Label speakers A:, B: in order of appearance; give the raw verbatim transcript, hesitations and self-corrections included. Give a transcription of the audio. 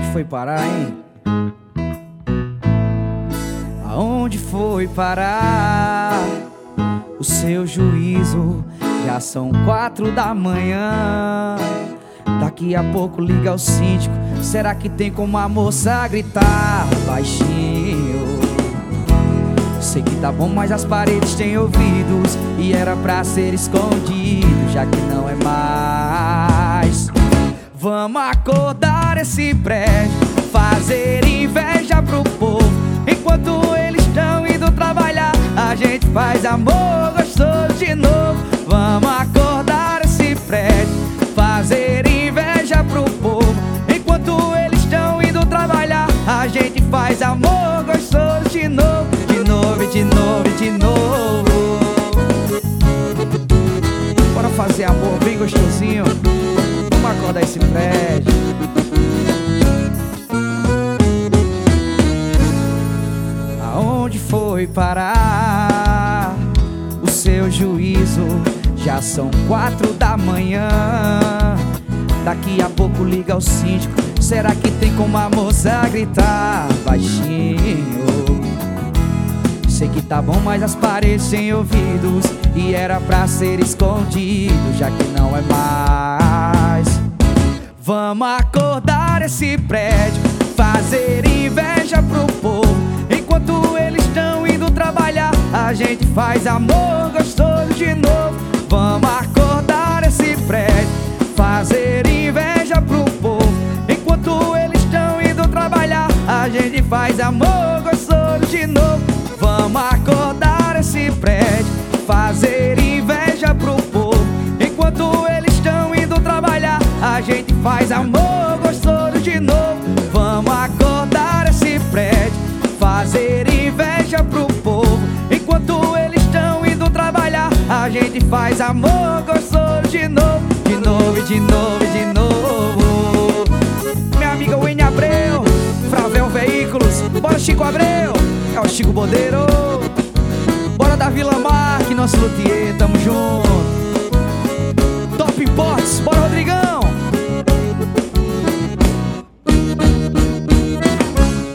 A: foi parar, hein? Aonde foi parar o seu juízo? Já são quatro da manhã. Daqui a pouco liga o síndico. Será que tem como a moça gritar baixinho? Sei que tá bom, mas as paredes têm ouvidos e era pra ser escondido, já que não é mais. Vamos acordar esse prédio, fazer inveja pro povo. Enquanto eles estão indo trabalhar, a gente faz amor gostoso de novo. Vamos acordar esse prédio, fazer inveja pro povo. Enquanto eles estão indo trabalhar, a gente faz amor gostoso de novo. De novo, de novo, de novo. Bora fazer amor bem gostosinho. Vamos acordar esse prédio. Aonde foi parar o seu juízo? Já são quatro da manhã. Daqui a pouco liga o síndico. Será que tem como a moça gritar baixinho? Sei que tá bom, mas as paredes têm ouvidos e era pra ser escondido, já que não é mais. Vamos acordar esse prédio, fazer inveja pro povo. Enquanto eles estão indo trabalhar, a gente faz amor gostoso de novo. Vamos acordar esse prédio, fazer inveja pro povo. Enquanto eles estão indo trabalhar, a gente faz amor gostoso de novo. Vamos acordar esse prédio, fazer inveja pro povo. Enquanto eles estão indo trabalhar, a gente faz amor gostoso de novo. Vamos acordar esse prédio, fazer inveja pro povo. Enquanto eles estão indo trabalhar, a gente faz amor gostoso de novo. De novo, de novo, de novo. Minha amiga Winnie Abreu, Fravel Veículos. Bora Chico Abreu, é o Chico Bodeiro. Bora da Vila Marque, nosso luthier.